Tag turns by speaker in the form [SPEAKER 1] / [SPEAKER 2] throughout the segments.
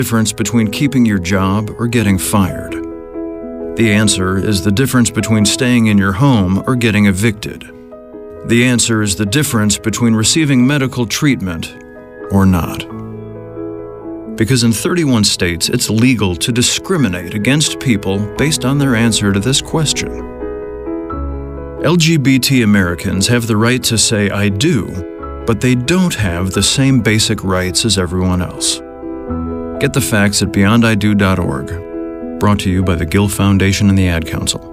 [SPEAKER 1] difference between keeping your job or getting fired? The answer is the difference between staying in your home or getting evicted. The answer is the difference between receiving medical treatment or not. Because in 31 states, it's legal to discriminate against people based on their answer to this question. LGBT Americans have the right to say "I do," but they don't have the same basic rights as everyone else. Get the facts at beyondido.org. Brought to you by the Gill Foundation and the Ad Council.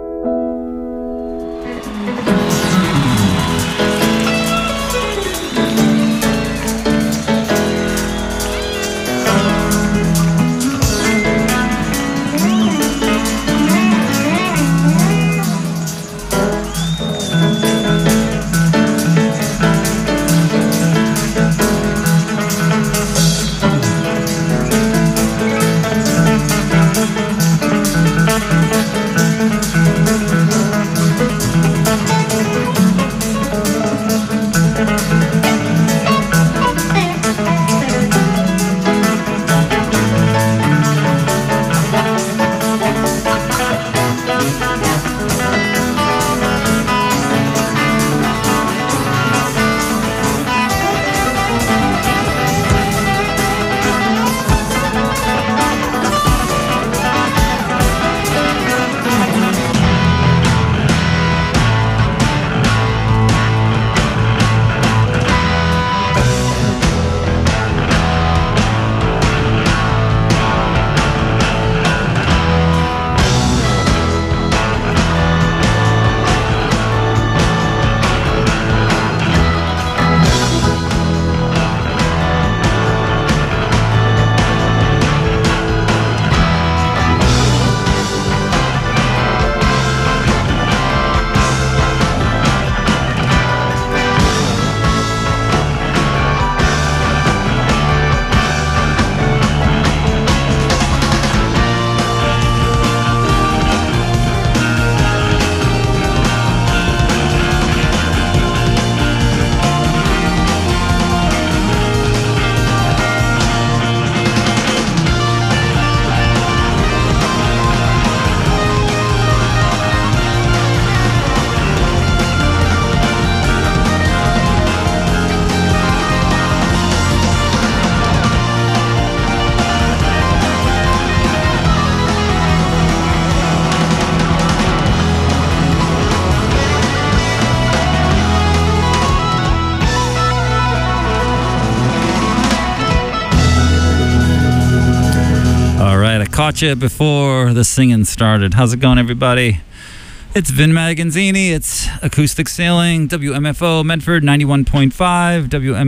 [SPEAKER 2] Caught you before the singing started. How's it going, everybody? It's Vin Magazzini. It's Acoustic Sailing, WMFO Medford 91.5,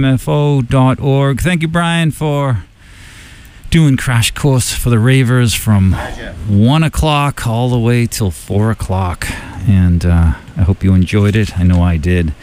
[SPEAKER 2] WMFO.org. Thank you, Brian, for doing Crash Course for the Ravers from 1 o'clock all the way till 4 o'clock. And I hope you enjoyed it. I know I did.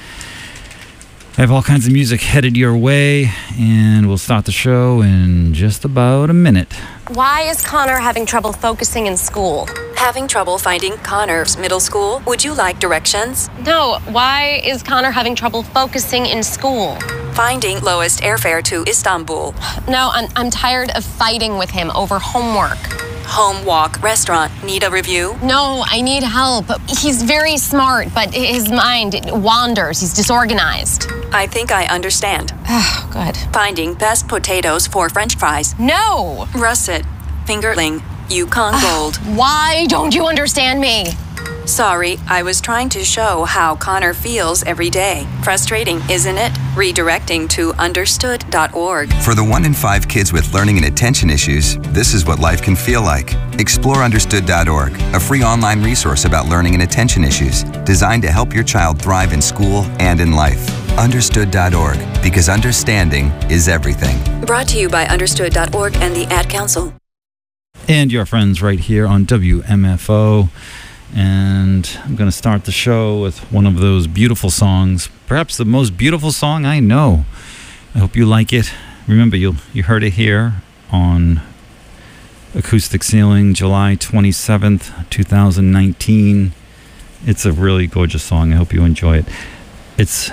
[SPEAKER 2] I have all kinds of music headed your way, and we'll start the show in just about a minute.
[SPEAKER 3] Why is Connor having trouble focusing in school?
[SPEAKER 4] Having trouble finding Connor's middle school? Would you like directions?
[SPEAKER 3] No, why is Connor having trouble focusing in school?
[SPEAKER 4] Finding lowest airfare to Istanbul.
[SPEAKER 3] No, I'm tired of fighting with him over homework.
[SPEAKER 4] Home walk restaurant. Need a review?
[SPEAKER 3] No, I need help. He's very smart, but his mind wanders. He's disorganized.
[SPEAKER 4] I think I understand.
[SPEAKER 3] Oh, good.
[SPEAKER 4] Finding best potatoes for French fries.
[SPEAKER 3] No!
[SPEAKER 4] Russet. Fingerling. Yukon Gold.
[SPEAKER 3] Why don't you understand me?
[SPEAKER 4] Sorry, I was trying to show how Connor feels every day. Frustrating, isn't it? Redirecting to understood.org.
[SPEAKER 5] For the 1 in 5 kids with learning and attention issues, this is what life can feel like. Explore understood.org, a free online resource about learning and attention issues, designed to help your child thrive in school and in life. Understood.org, because understanding is everything.
[SPEAKER 4] Brought to you by understood.org and the Ad Council.
[SPEAKER 2] And your friends right here on WMFO. And I'm going to start the show with one of those beautiful songs, perhaps the most beautiful song I know. I hope you like it. Remember, you heard it here on Acoustic Sailing, July 27th, 2019. It's a really gorgeous song. I hope you enjoy it. It's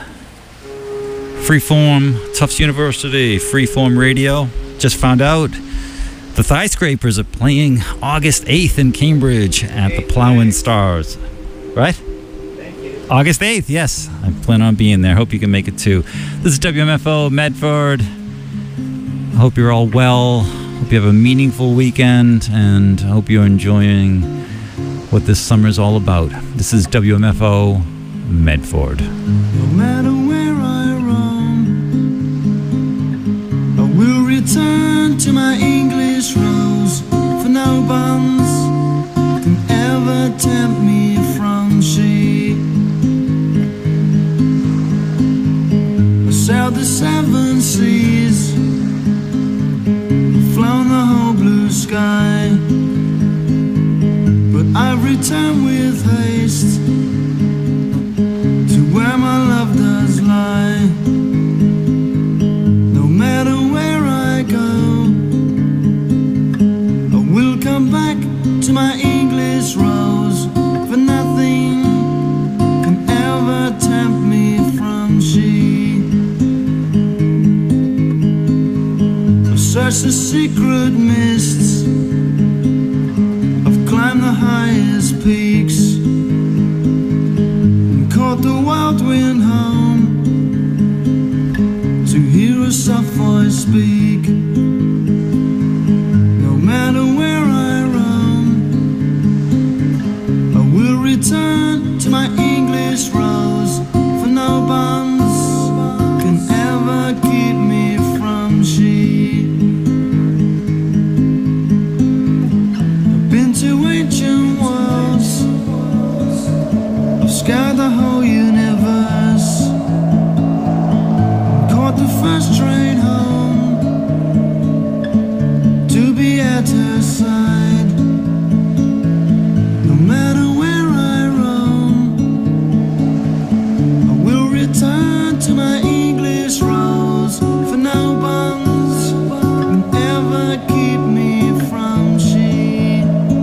[SPEAKER 2] Freeform, Tufts University, Freeform Radio. Just found out The Thigh Scrapers are playing August 8th in Cambridge at the Plowin' Stars. Right? August 8th, yes. I plan on being there. Hope you can make it too. This is WMFO Medford. I hope you're all well. Hope you have a meaningful weekend, and I hope you're enjoying what this summer is all about. This is WMFO Medford.
[SPEAKER 6] No matter where I roam, I will return to my English rose, for no bonds can ever tempt me from she. I sailed the 7 seas, flown the whole blue sky, but I've returned with haste to where my love does lie. No matter where I go, I will come back to my English rose, for nothing can ever tempt me from she. I've searched the secret mists, I've climbed the highest peaks, and caught the wild wind home to hear a soft voice speak. No matter where I roam, I will return to my English rose, for no bonds can ever keep me from she. I've been to ancient worlds, I've scoured the whole universe, caught the first train home to be at her side. No matter where I roam, I will return to my English rose, for no bonds can ever keep me from she.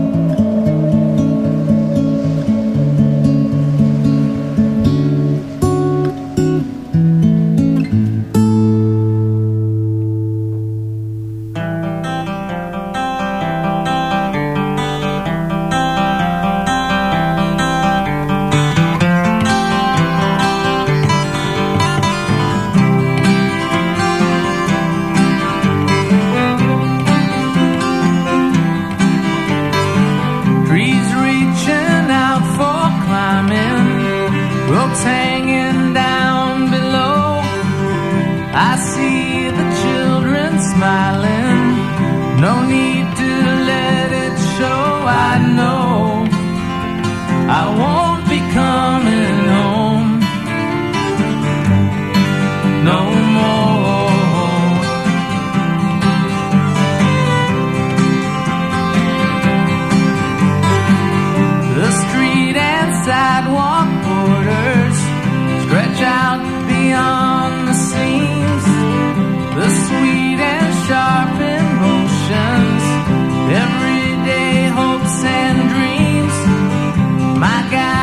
[SPEAKER 7] Trees reaching out for climbing, ropes hanging down below. I see the children smiling, no need to let it show. I know I won't be coming home no more. The street and sidewalk borders stretch out beyond the seams, the sweet and sharp emotions, everyday hopes and dreams. My God,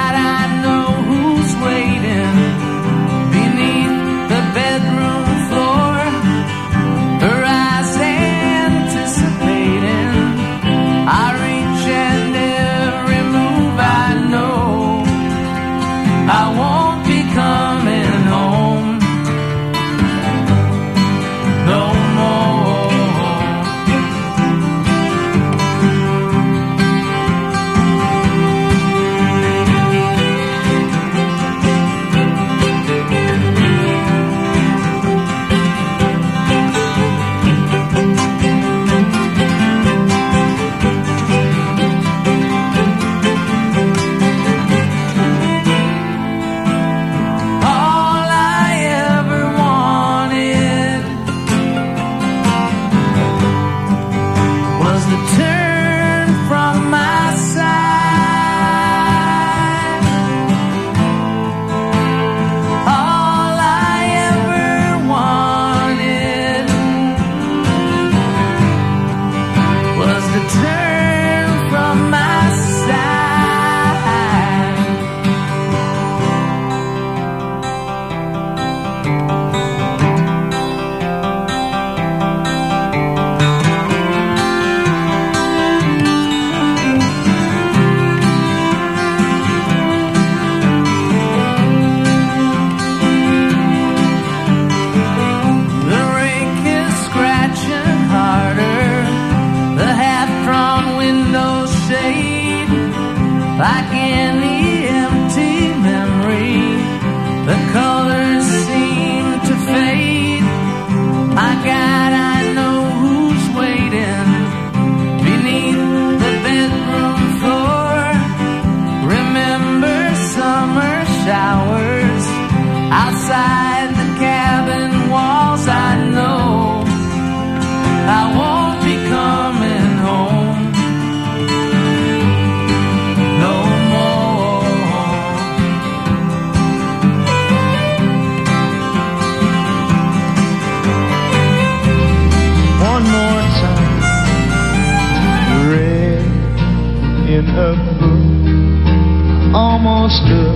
[SPEAKER 6] in her book, almost up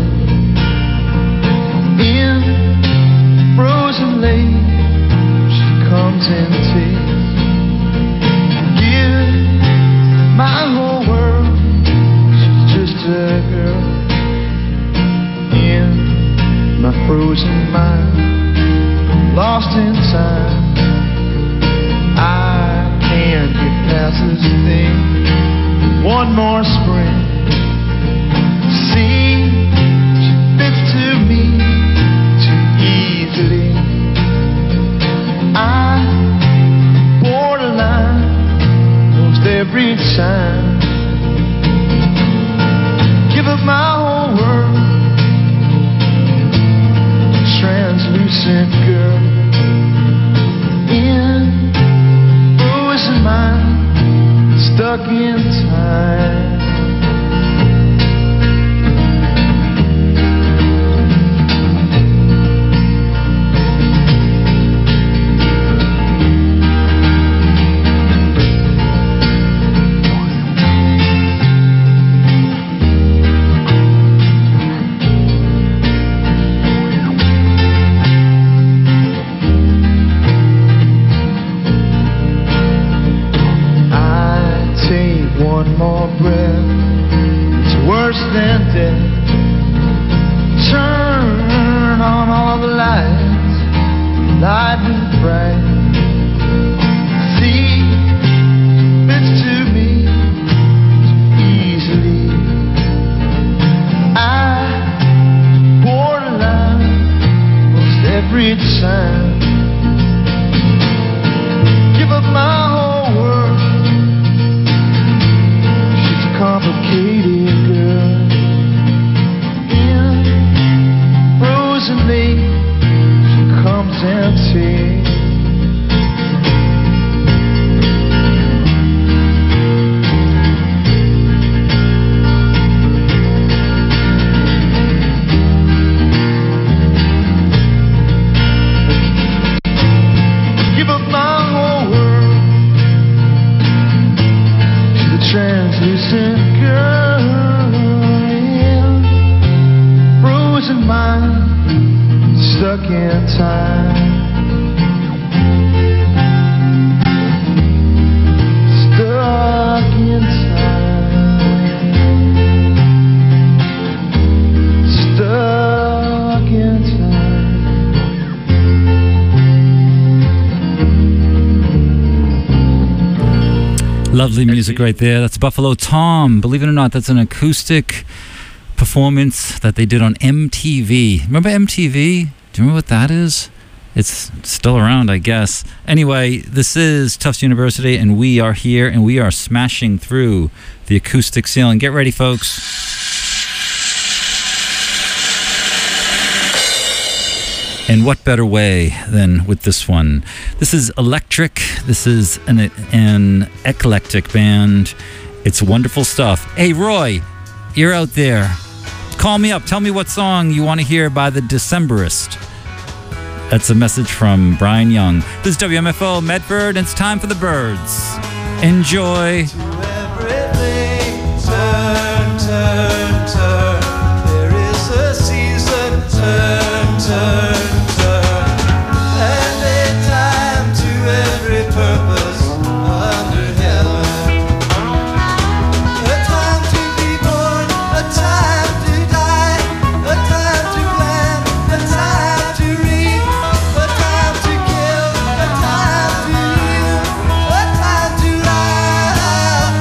[SPEAKER 6] in frozen lake. She comes and takes, give my whole world. She's just a girl in my frozen mind, lost in time. I can't get past this thing. One more spring. See, she fits to me too easily. I borderline most every time. Give up my whole world. Translucent girl in frozen mind, stuck in time. One more breath, it's worse than death. Turn on all the lights, light and bright. See, fits to me too easily. I borderline most every time. Give up my whole world. Complicated girl in frozen lake. She comes and takes. Give up my whole world. She's a translucent girl in frozen mind, stuck in time. Stuck in time. Stuck in time.
[SPEAKER 2] Lovely music right there. That's Buffalo Tom. Believe it or not, that's an acoustic performance that they did on MTV. Remember MTV? Do you remember what that is? It's still around, I guess. Anyway, this is Tufts University, and we are here, and we are smashing through the acoustic ceiling. Get ready, folks. And what better way than with this one? This is electric. This is an eclectic band. It's wonderful stuff. Hey, Roy, you're out there. Call me up. Tell me what song you want to hear by the Decemberist. That's a message from Brian Young. This is WMFO Medford, and it's time for the Birds. Enjoy.
[SPEAKER 6] To everything, turn, turn, turn. There is a season, turn, turn.
[SPEAKER 8] A time to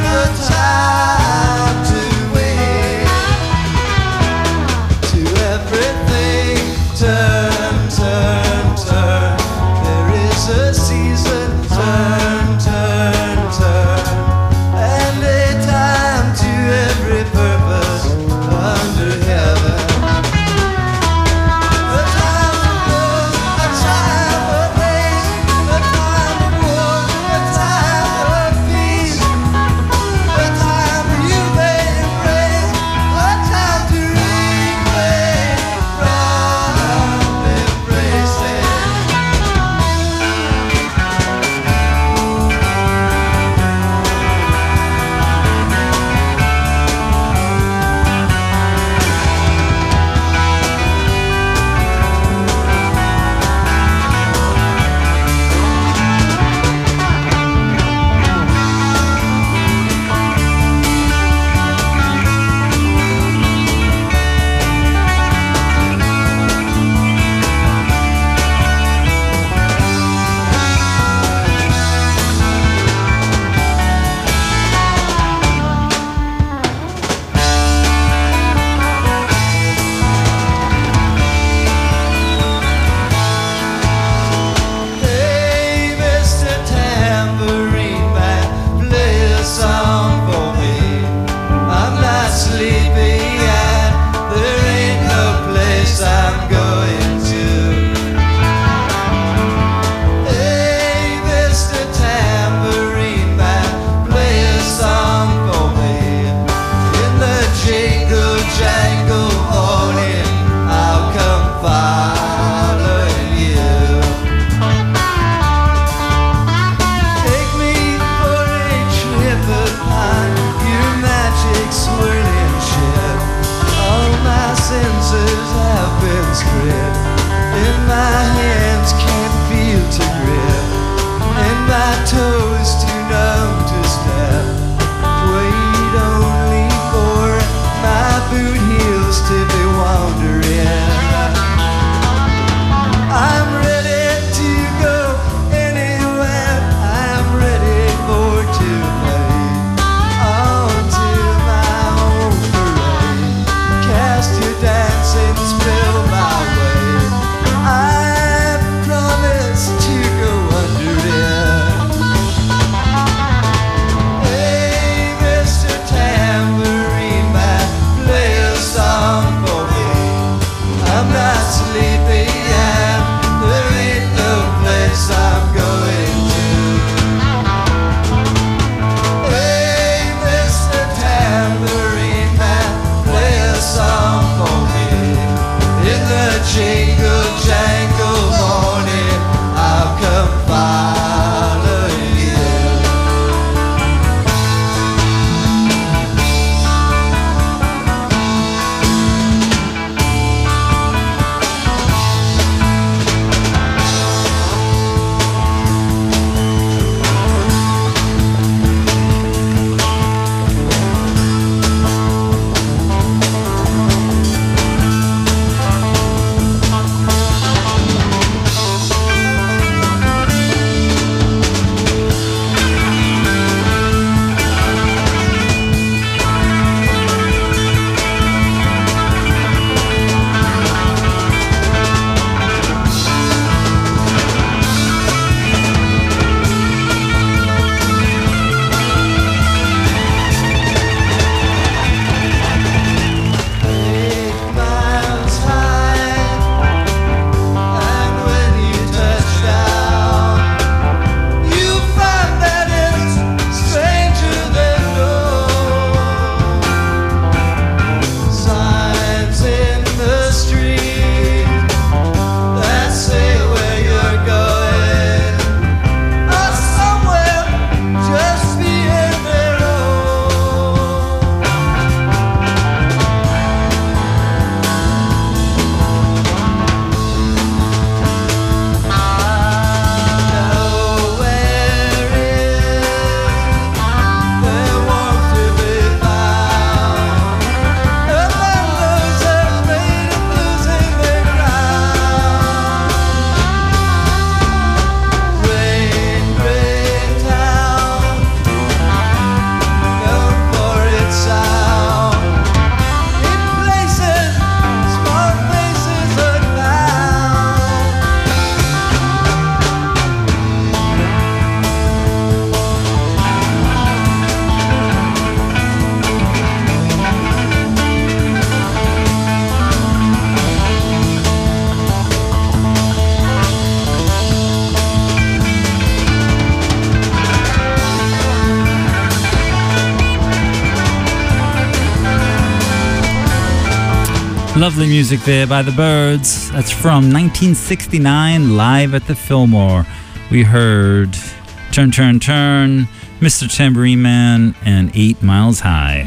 [SPEAKER 2] Lovely music there by the Byrds. That's from 1969, live at the Fillmore. We heard Turn, Turn, Turn, Mr. Tambourine Man, and 8 Miles High.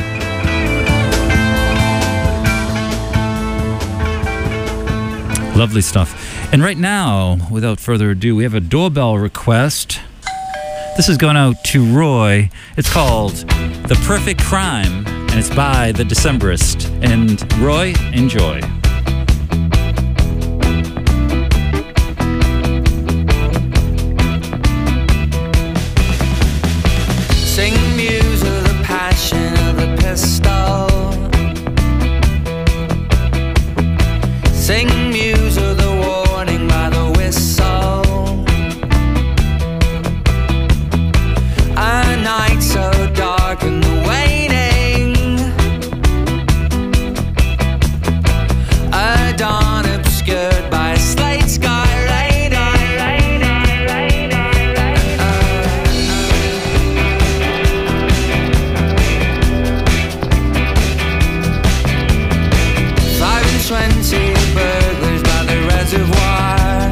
[SPEAKER 2] Lovely stuff. And right now, without further ado, we have a doorbell request. This is going out to Roy. It's called The Perfect Crime, and it's by The Decemberist. And Roy, enjoy.
[SPEAKER 8] Sing muse of the passion of the pistol. Sing muse of the warning by the whistle. A night so dark and the waning, a dawn obscured by a slate sky burglars by the reservoir.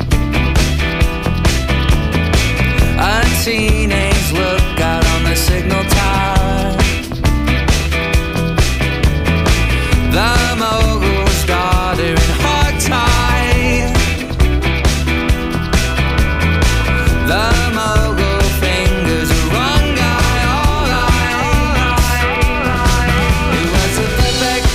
[SPEAKER 8] A teenage lookout on the signal tower. The mogul's daughter in hog tie. The mogul fingers a wrong guy, all right. It was a perfect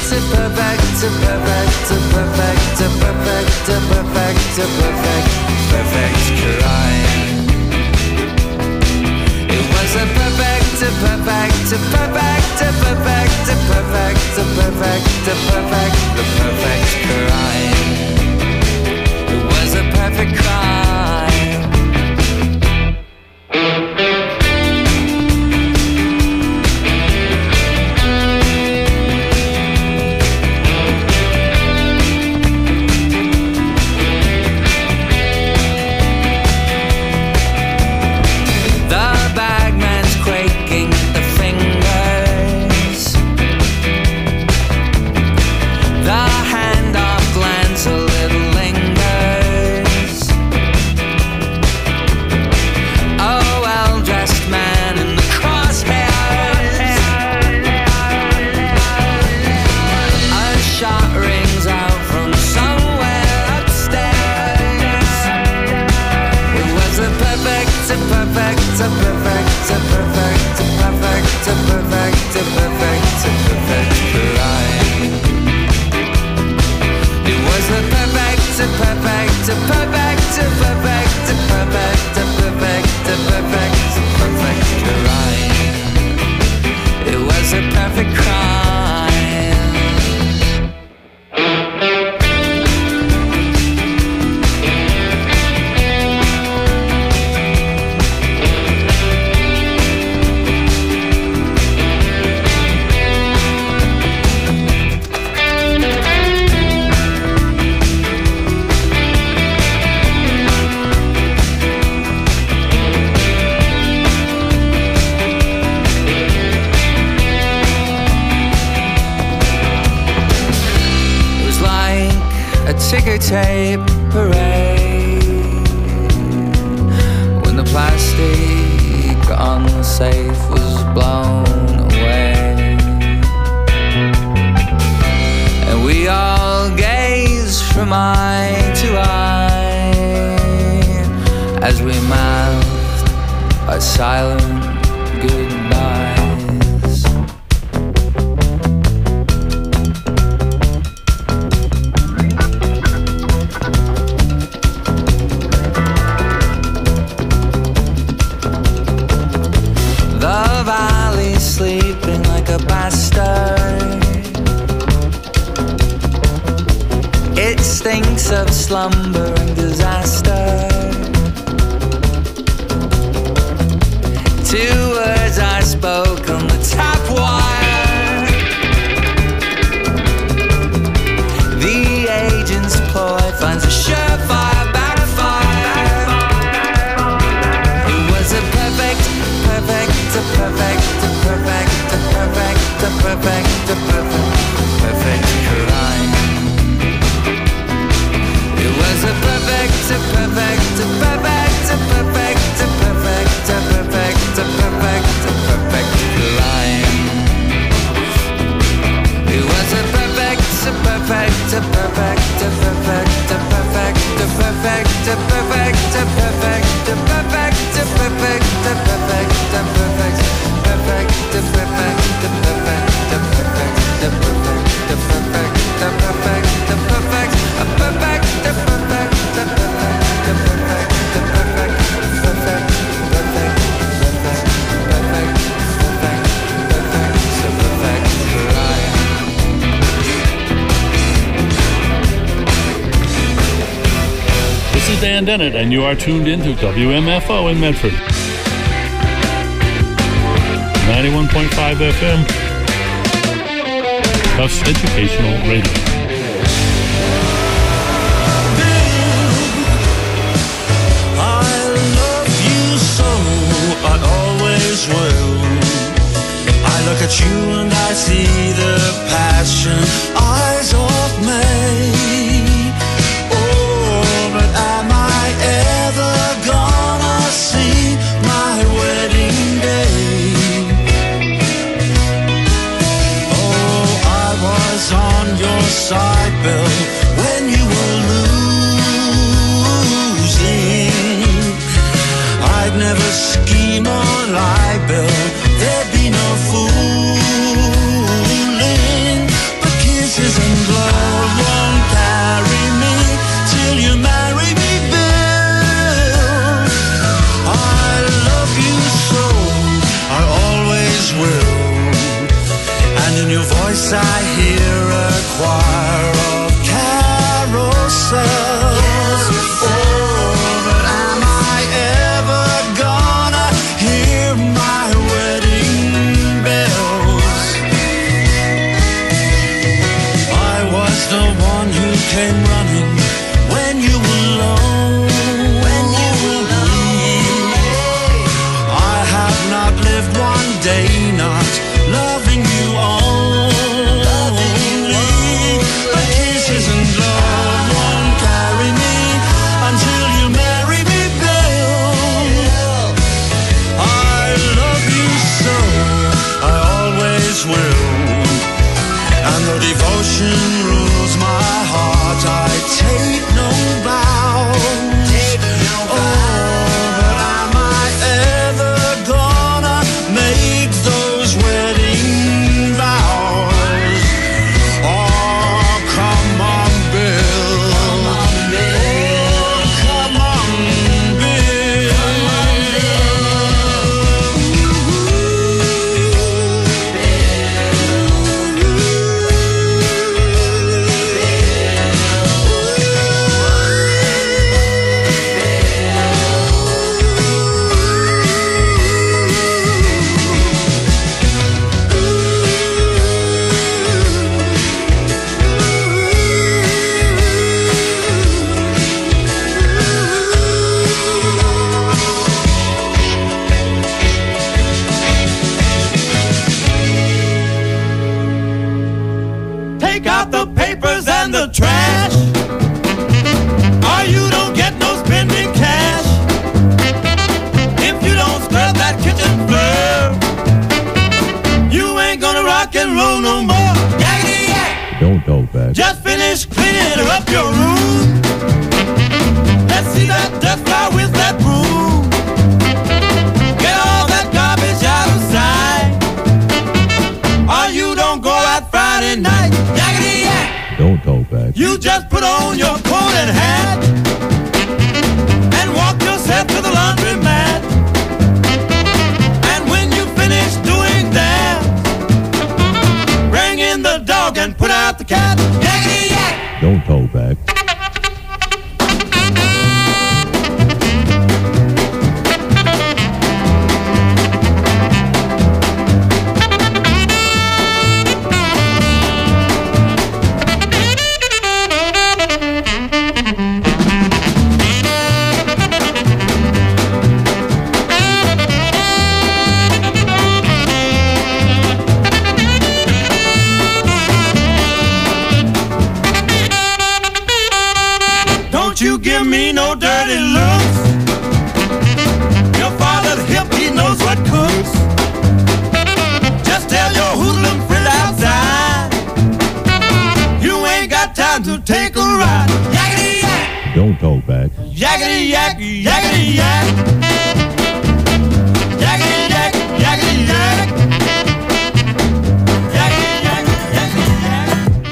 [SPEAKER 8] crime. It was a perfect crime. It was a perfect crime. ticker tape parade when the plastic on the safe was blown away, and we all gazed from eye to eye as we mouthed our silent goodbyes. The valley's sleeping like a bastard. It stinks of slumber and disaster. Two words I spoke on the tap wire. The agent's ploy finds a surefire backfire. It was a perfect crime.
[SPEAKER 9] Dan Dennett, and you are tuned into WMFO in Medford. 91.5 FM. Tufts Educational Radio.
[SPEAKER 6] Look at you and I see the passion eyes of May. Oh, but am I ever gonna see my wedding day? Oh, I was on your side, Bill, when you were losing. I'd never scheme or lie, Bill. There'd be no fooling, but kisses and love won't carry me till you marry me, Bill. I love you so, I always will, and in your voice I hear a choir of carousels. Oh, but am I ever gonna hear my came running when you were low, when you were weak. I have not lived one day not loving you only, but kisses and love won't carry me until you marry me, Bill. I love you so, I always will, and the devotion rules my heart. I take no vows. Oh, but am I ever gonna make those wedding vows? Oh, come on, Bill. Oh, come on, Bill.
[SPEAKER 10] Take out the papers and the trash, or you don't get no spending cash. If you don't scrub that kitchen floor, you ain't gonna rock and roll no more. Yakety yak!
[SPEAKER 11] Don't go back.
[SPEAKER 10] Just finish cleaning up your room. Let's see that dust fly with that broom. Get all that garbage out of sight, or you don't go out Friday night. Yakety yak!
[SPEAKER 11] Don't go back.
[SPEAKER 10] You just put on your coat and hat and walk yourself to the laundromat. And when you finish doing that, bring in the dog and put out the cat. Yakety yak!
[SPEAKER 11] Don't go back.
[SPEAKER 10] You give me no dirty looks. Your father's hip, he knows what cooks. Just tell your hoodlum friend outside you ain't got time to take a ride. Yakety yak!
[SPEAKER 11] Don't go back.
[SPEAKER 10] Yakety yak, yakety yak. Yakety yak, yakety yak. Yakety yak, yakety yak.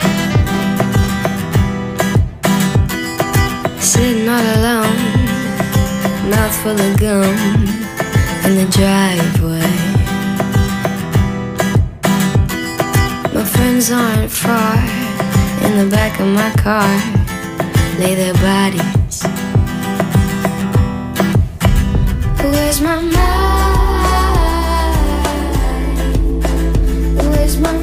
[SPEAKER 12] Sitting all alone, mouth full of gum in the driveway. My friends aren't far. In the back of my car lay their bodies Where's my mind? Where's my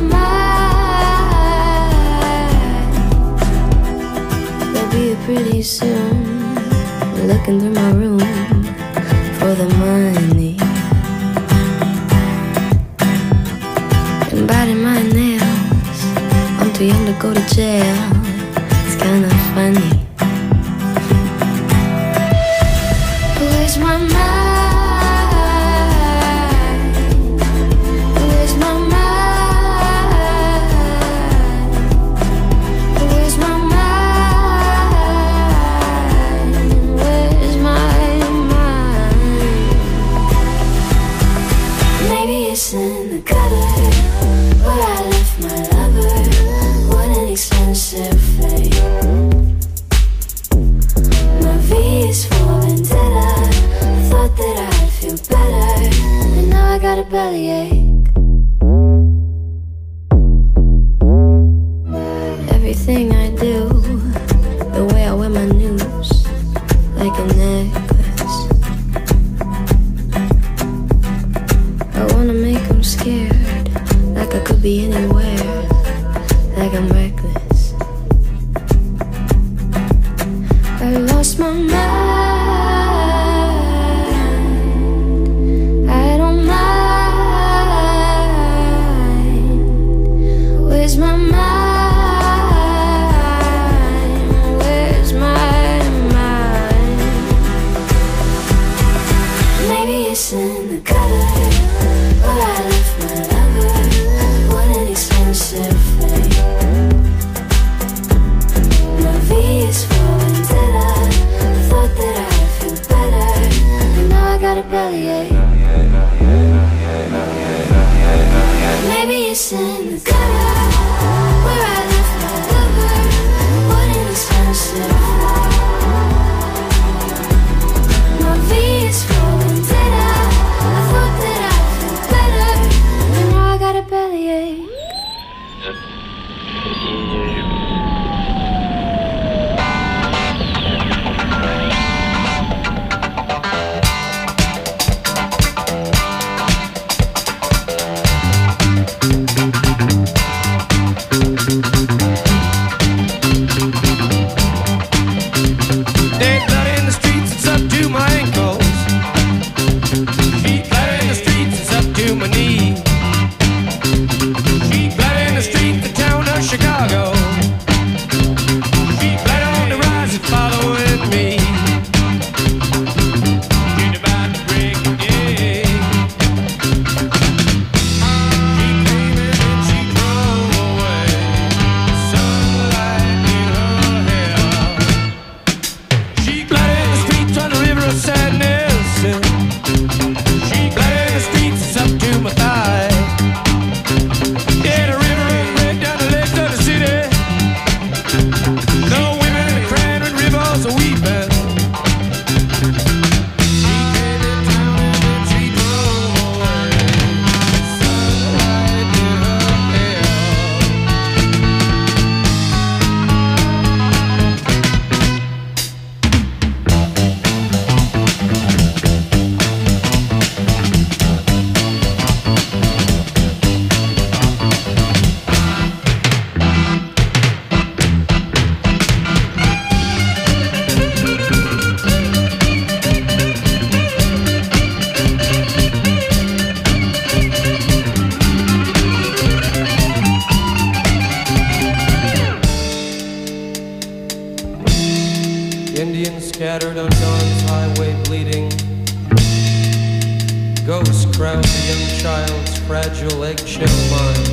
[SPEAKER 12] mind? They'll be here pretty soon, looking through my room for the money and biting my nails. I'm too young to go to jail. It's kinda funny. Where's my mind? Where's my mind? Where's my mind? Where's my mind? Maybe it's in the gutter where I left my lover. What an expensive fate. My V is for vendetta. Thought that I'd feel better, and now I got a bellyache. Everything I do, the way I wear my news, like a necklace. I wanna make them scared, like I could be anywhere, like I'm reckless. I lost my mind. I don't mind. Where's my mind? Where's my mind? Maybe it's in the gutter where I left my lover. What an expensive fate. My V is for vendetta. Thought that I'd feel better, and now I got a bellyache. Maybe it's in the gutter where I left my lover. What an expensive flight. My V is for vendetta. I thought that I'd feel better, and now I got a bellyache.
[SPEAKER 10] Dead blood in the streets, it's up to my ankles. Sheet blood in the streets, it's up to my knees. Sheet blood in the streets, the town of Chicago. Sheet blood on the rise, it's following me. She's about to break again. She came in and she drove away. Sunlight in her hair. She blood in the streets on the river of sadness. She blood in the streets, it's up to my thigh. Yeah, the river is red down the legs of the city. No women in the crying and rivers are weeping. She came in town and then she drove away. Sunlight in her hair. Indians scattered on Dawn's highway bleeding. Ghosts crowd the young child's fragile eggshell mind.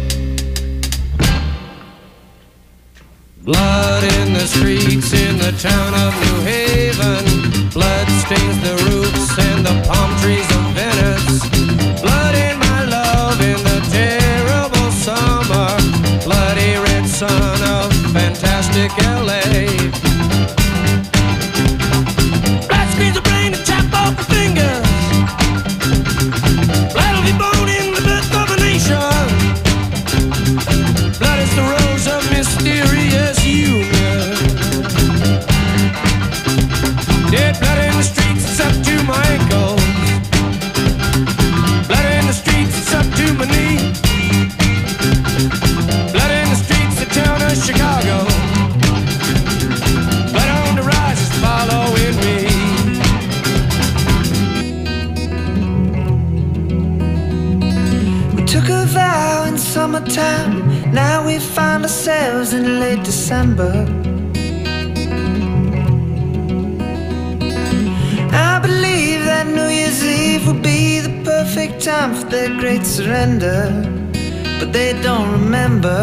[SPEAKER 10] Blood in the streets in the town of New Haven. Blood stains the roofs and the palm trees of Venice. Blood in my love in the terrible summer. Bloody red sun of fantastic LA. Blood screens the brain and chop off the fingers. Blood will be born in the birth of a nation. Blood is the rose of mysterious union. Dead blood in the streets, it's up to my ankles.
[SPEAKER 6] took a vow in summertime. Now we find ourselves in late December. I believe that New Year's Eve will be the perfect time for their great surrender. But they don't remember.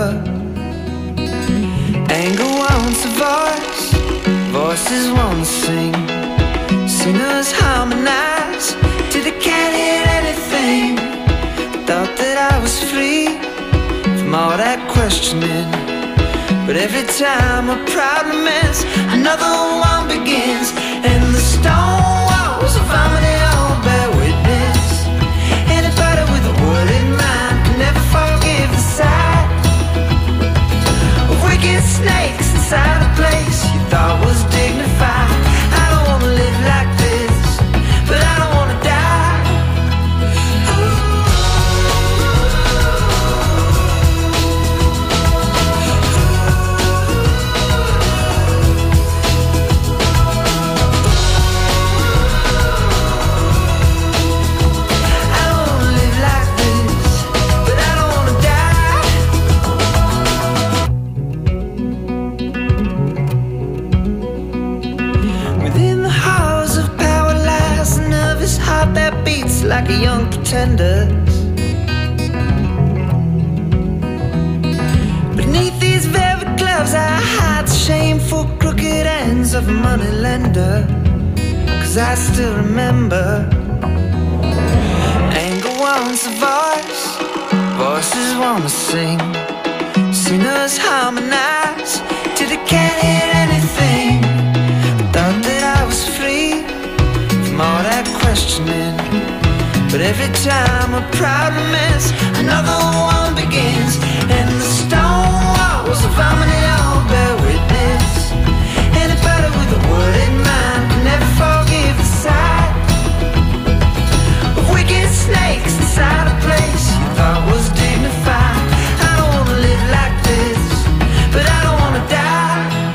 [SPEAKER 6] Anger wants a voice, voices want to sing. Singers harmonize till they can't hear anything. Thought that I was free from all that questioning, but every time a problem ends, another one begins. And the stone walls of harmony all bear witness. Anybody with a word in mind can never forgive the sight of wicked snakes inside a place you thought was dignified. I don't wanna live like this, but I don't wanna die. That beats like a young pretender's. Beneath these velvet gloves I hide the shameful crooked ends of a money lender. 'Cause I still remember. Anger wants a voice, voices wanna sing. Singers harmonize till they can't hear anything. Thought that I was free from all that questioning, but every time a problem ends, another one begins. And the stone walls of harmony all bear witness. Anybody with a word in mind can never forgive the sight of wicked snakes inside a place you thought was dignified. I don't wanna live like this, but I don't wanna die.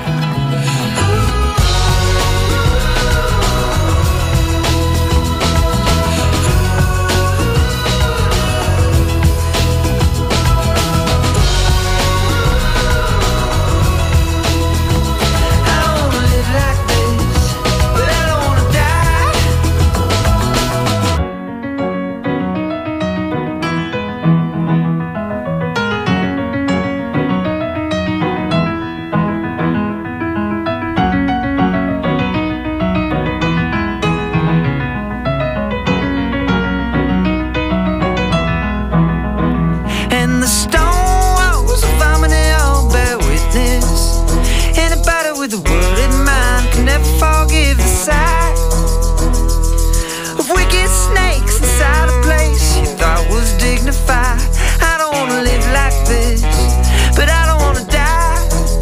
[SPEAKER 6] I don't wanna live like this, but I don't wanna die.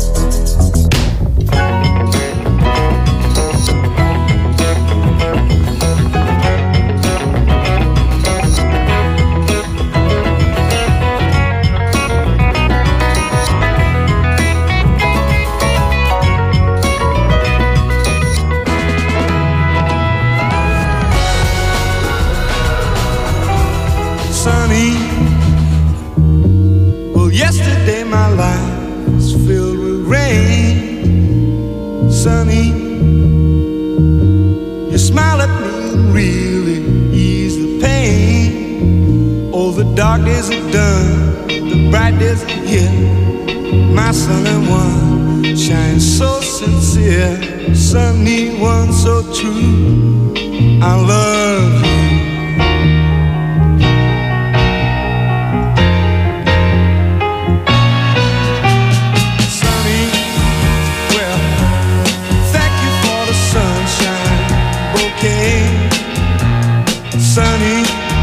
[SPEAKER 10] Sunny, well, yesterday my life was filled with rain. Sunny, you smile at me and really ease the pain. Oh, the dark days are done, the bright days are here. My sunny one shines so sincere. Sunny one so true, I love you. Sunny,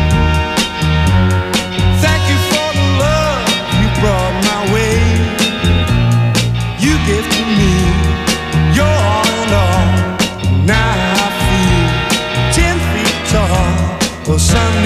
[SPEAKER 10] thank you for the love you brought my way. You gave to me your all and all. Now I feel 10 feet tall. Oh, Sunny,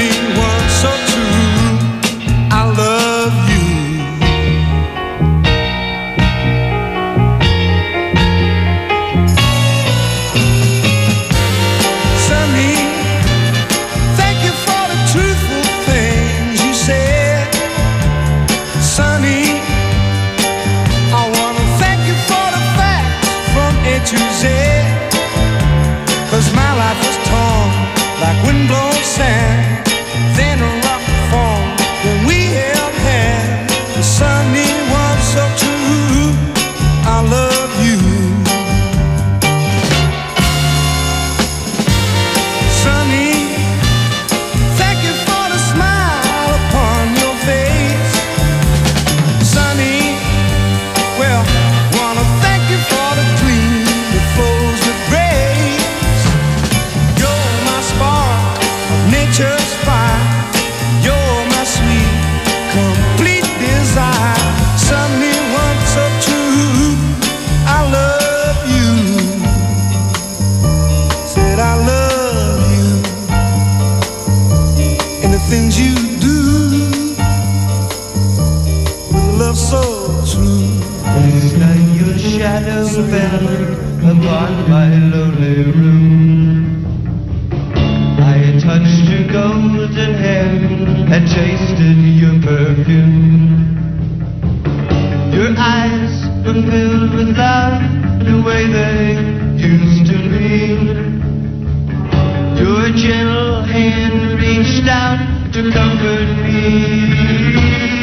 [SPEAKER 6] shadow fell upon my lonely room. I had touched your golden hair and tasted your perfume. Your eyes were filled with love the way they used to be. Your gentle hand reached out to comfort me.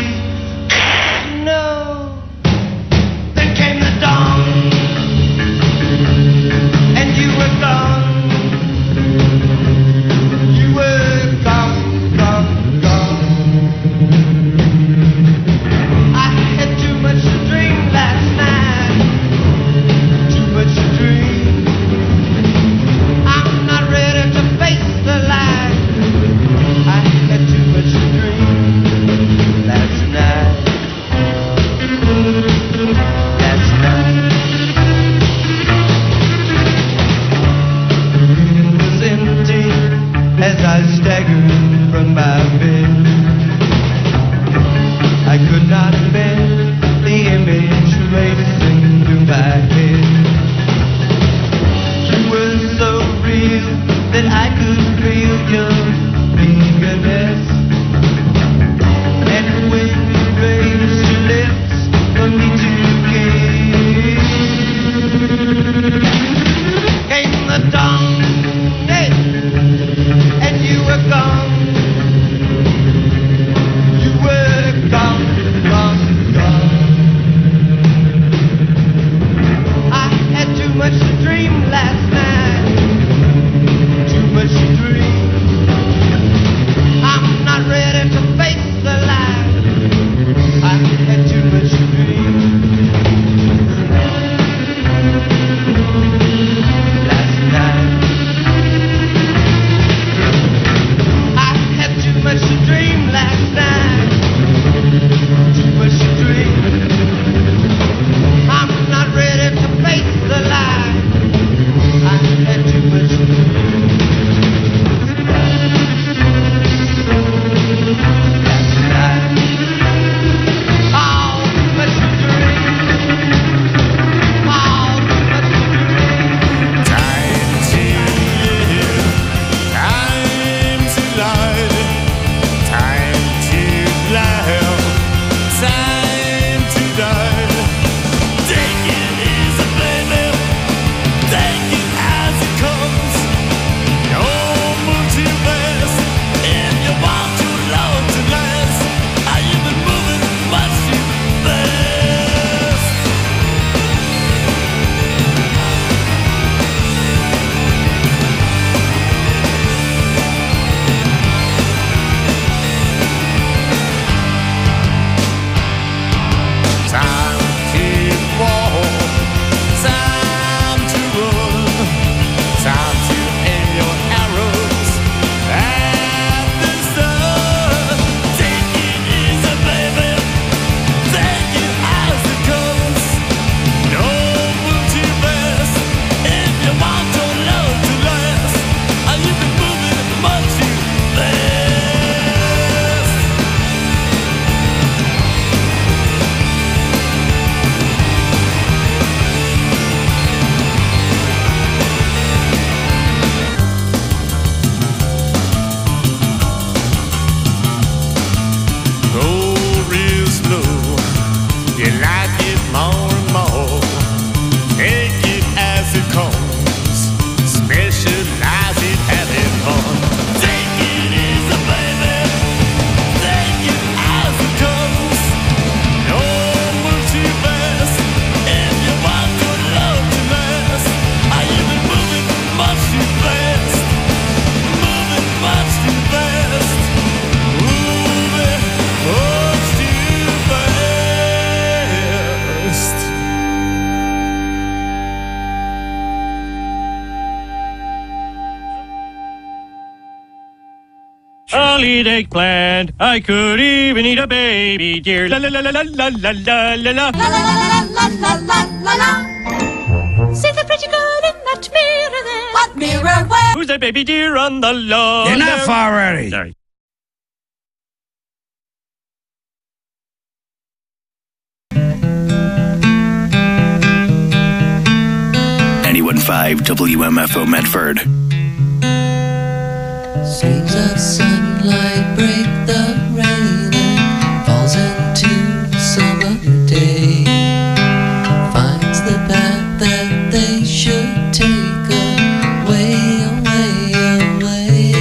[SPEAKER 6] No, then came the dawn, and you were gone. You were gone, gone, gone. I had too much to dream last night, too much to dream. I'm not ready to face the light. I had too much to dream last night. Last night. The room was empty as I staggered from my bed. I could not bear the image racing through my head. You were so real that I could feel your fingertips. And when you raised your lips for me to kiss, came the dawn, hey, and you were gone. You were gone, gone, gone. I had too much to dream last night, too much to dream. I'm not ready to face the light. I had too much to dream last night. I had too much to dream last night, too much to dream. I'm not ready to face the light. I had too much to dream last night. Oh, too much to dream. Oh, too much to dream.
[SPEAKER 10] Time to live, time to lie, time to laugh, time to die. Take it easy, baby. Take it as it comes. Don't move too fast. If you want your love to last, are you been moving much too fast? Time to walk, time to run, time to aim your arrows at the sun. Take it easy, baby. Take it as it comes. Don't move too fast. If you want your love to last, are you been moving much too fast? Go real slow. You like it more and more. Take it as it comes. Specialize in having fun. Take it easy, baby. Take it as it comes. Don't move too fast. If you want your love to last, are you been moving much too fast? Moving much too fast. Moving much too fast.
[SPEAKER 11] I'll eat eggplant. I could even eat a baby deer. La la la la la la la la la la.
[SPEAKER 13] See the pretty good in that mirror there. What mirror where?
[SPEAKER 11] Who's that baby deer on the lawn?
[SPEAKER 14] Enough
[SPEAKER 11] there?
[SPEAKER 14] already.
[SPEAKER 11] Sorry.
[SPEAKER 14] 101.5 WMFO Medford.
[SPEAKER 15] Streams of sunlight break the rain and falls into a summer day. Finds the path that they should take away, away, away.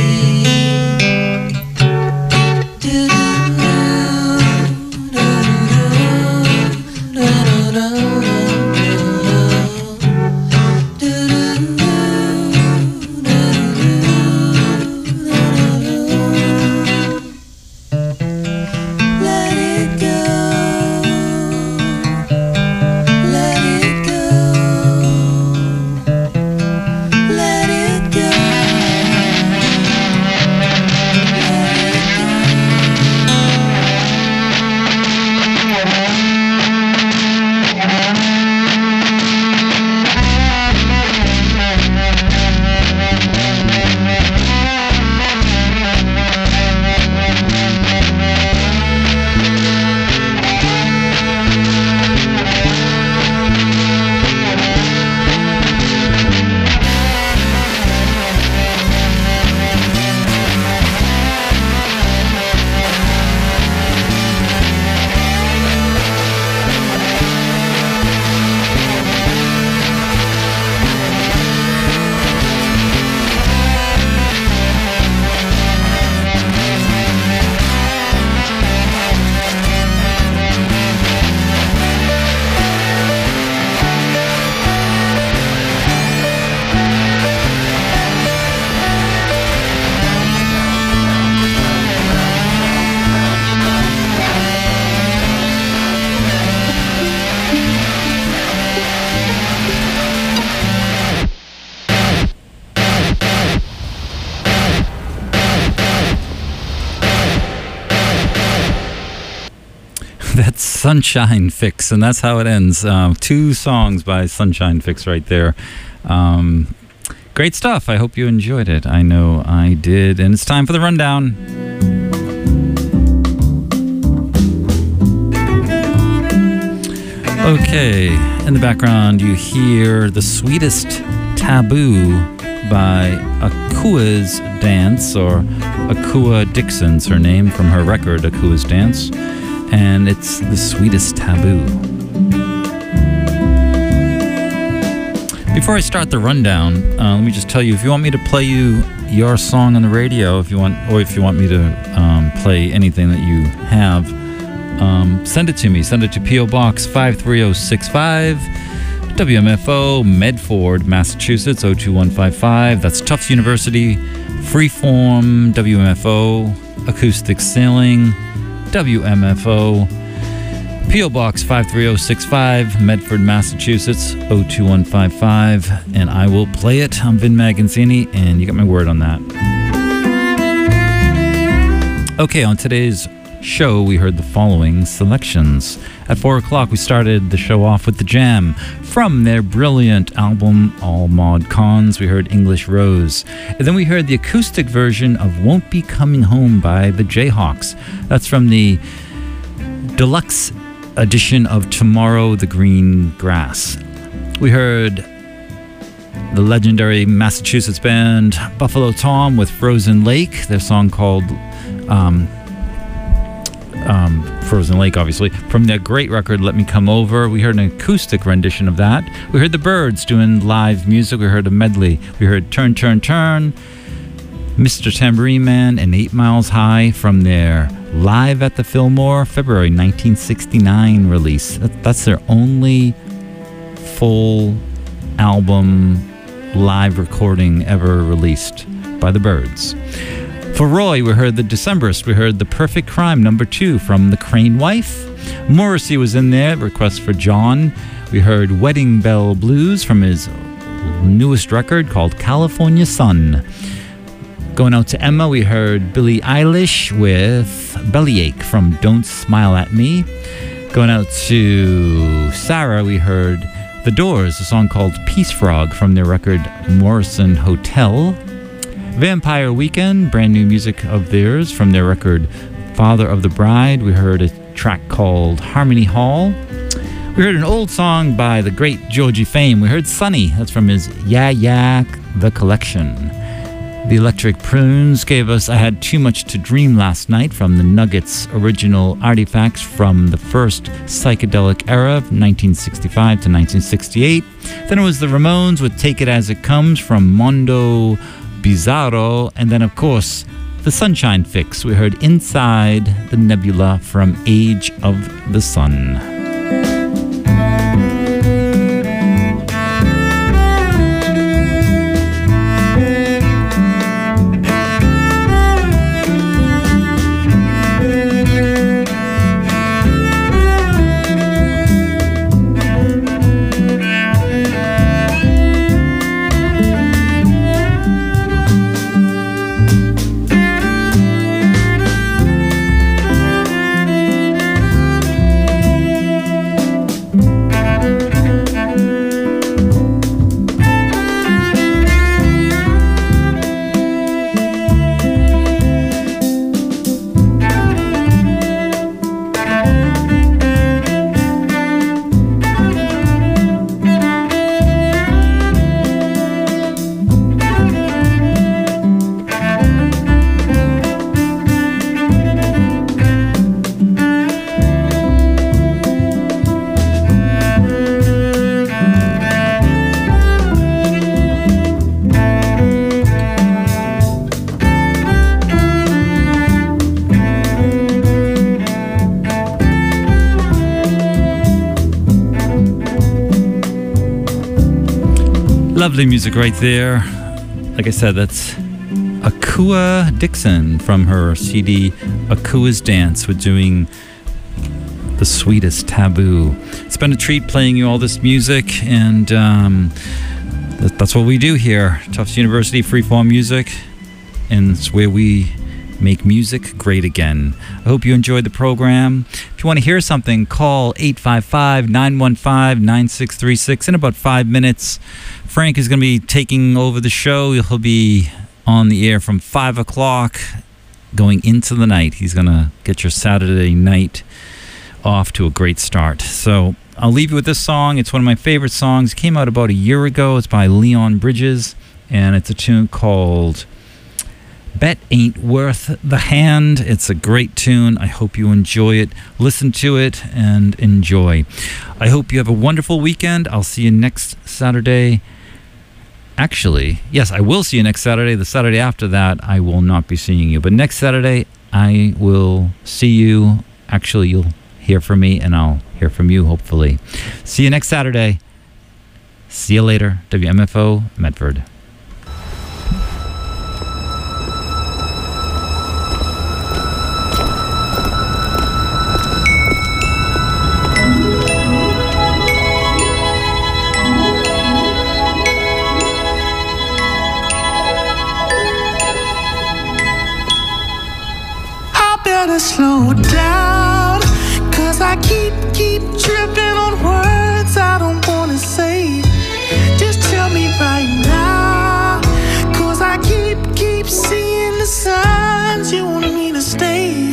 [SPEAKER 2] That's Sunshine Fix, and that's how it ends. 2 songs by Sunshine Fix right there. Great stuff. I hope you enjoyed it. I know I did. And it's time for the rundown. Okay, in the background you hear The Sweetest Taboo by Akua's Dance, or Akua Dixon's her name from her record, Akua's Dance. And it's The Sweetest Taboo. Before I start the rundown, let me just tell you, if you want me to play you your song on the radio, if you want me to play anything that you have, send it to me. Send it to P.O. Box 53065, WMFO, Medford, Massachusetts, 02155. That's Tufts University, Freeform, WMFO, Acoustic Sailing, WMFO, P.O. Box 53065, Medford, Massachusetts, 02155, and I will play it. I'm Vin Magazzini, and you got my word on that. Okay, on today's show, we heard the following selections. At 4 o'clock, we started the show off with The Jam. From their brilliant album, All Mod Cons, we heard English Rose. And then we heard the acoustic version of Won't Be Coming Home by the Jayhawks. That's from the deluxe edition of Tomorrow the Green Grass. We heard the legendary Massachusetts band Buffalo Tom with Frozen Lake, their song called Frozen Lake, obviously, from their great record Let Me Come Over. We heard an acoustic rendition of that. We heard the Byrds doing live music. We heard a medley. We heard Turn, Turn, Turn, Mr. Tambourine Man, and 8 Miles High from their Live at the Fillmore February 1969 release. That's their only full album live recording ever released by the Byrds. For Roy, we heard The Decemberist. We heard The Perfect Crime, number 2, from The Crane Wife. Morrissey was in there, request for John. We heard Wedding Bell Blues from his newest record called California Sun. Going out to Emma, we heard Billie Eilish with Bellyache from Don't Smile at Me. Going out to Sarah, we heard The Doors, a song called Peace Frog from their record Morrison Hotel. Vampire Weekend, brand new music of theirs from their record Father of the Bride. We heard a track called Harmony Hall. We We heard an old song by the great Georgie Fame. We heard Sunny. That's from his Yeah Yeah The Collection. The Electric Prunes gave us I Had Too Much to Dream Last Night from the Nuggets original artifacts from the first psychedelic era of 1965 to 1968. Then it was the Ramones with Take It As It Comes from Mondo Bizarro. And then, of course, the Sunshine Fix. We heard Inside the Nebula from Age of the Sun. Lovely music right there. Like I said, that's Akua Dixon from her CD Akua's Dance. We're doing The Sweetest Taboo. It's been a treat playing you all this music, and that's what we do here. Tufts University Freeform Music, and it's where we make music great again. I hope you enjoyed the program. If you want to hear something, call 855-915-9636. In about 5 minutes, Frank is going to be taking over the show. He'll be on the air from 5 o'clock going into the night. He's going to get your Saturday night off to a great start. So I'll leave you with this song. It's one of my favorite songs. It came out about a year ago. It's by Leon Bridges, and it's a tune called Bet Ain't Worth the Hand. It's a great tune. I hope you enjoy it. Listen to it and enjoy. I hope you have a wonderful weekend. I'll see you next Saturday. Actually, yes, I will see you next Saturday. The Saturday after that, I will not be seeing you. But next Saturday, I will see you. Actually, you'll hear from me, and I'll hear from you, hopefully. See you next Saturday. See you later. WMFO, Medford.
[SPEAKER 6] Slow down, cause I keep tripping on words I don't wanna say. Just tell me right now, cause I keep seeing the signs you want me to stay.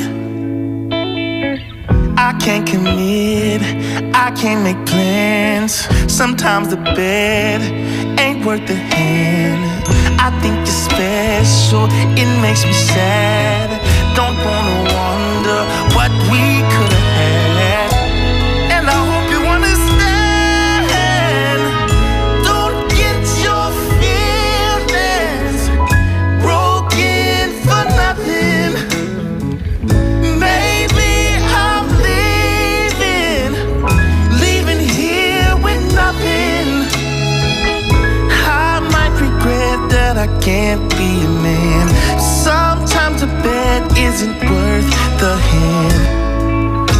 [SPEAKER 6] I can't commit, I can't make plans. Sometimes the bed ain't worth the hand. I think you're special, it makes me sad. Don't wanna wonder what we could have had. And I hope you understand. Don't get your feelings broken for nothing. Maybe I'm leaving here with nothing. I might regret that I can't be a man. Sometimes a bed isn't worth the hand.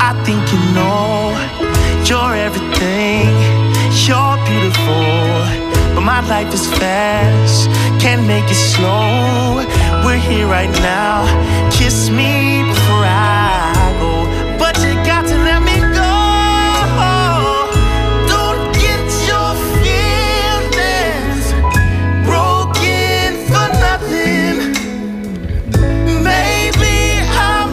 [SPEAKER 6] I think you know you're everything. You're beautiful, but my life is fast. Can't make it slow. We're here right now. Kiss me before I go, but you got to let me go. Don't get your feelings broken for nothing. Maybe I'm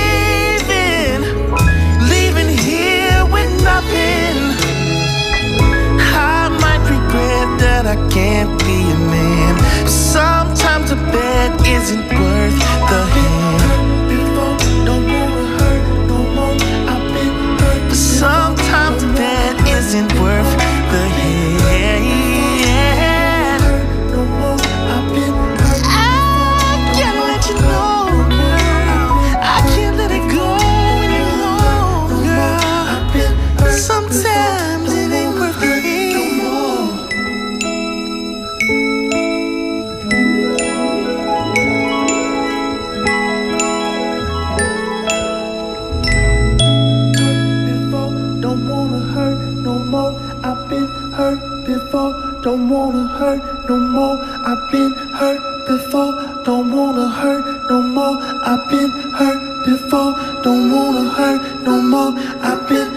[SPEAKER 6] leaving here with nothing. I might regret that I can't be a man. Sometimes a bed isn't worth the hand. Before, don't wanna hurt no more. I've been hurt. But sometimes a bed isn't worth the hand. No more. I've been hurt. I gotta let you know, girl. I can't let it go anymore, girl. Sometimes it ain't worth it no more. Don't wanna hurt no more. I've been hurt before. Don't wanna hurt no more. I've been hurt before. Don't wanna hurt no more. I've been hurt before. Don't wanna hurt no more. I've been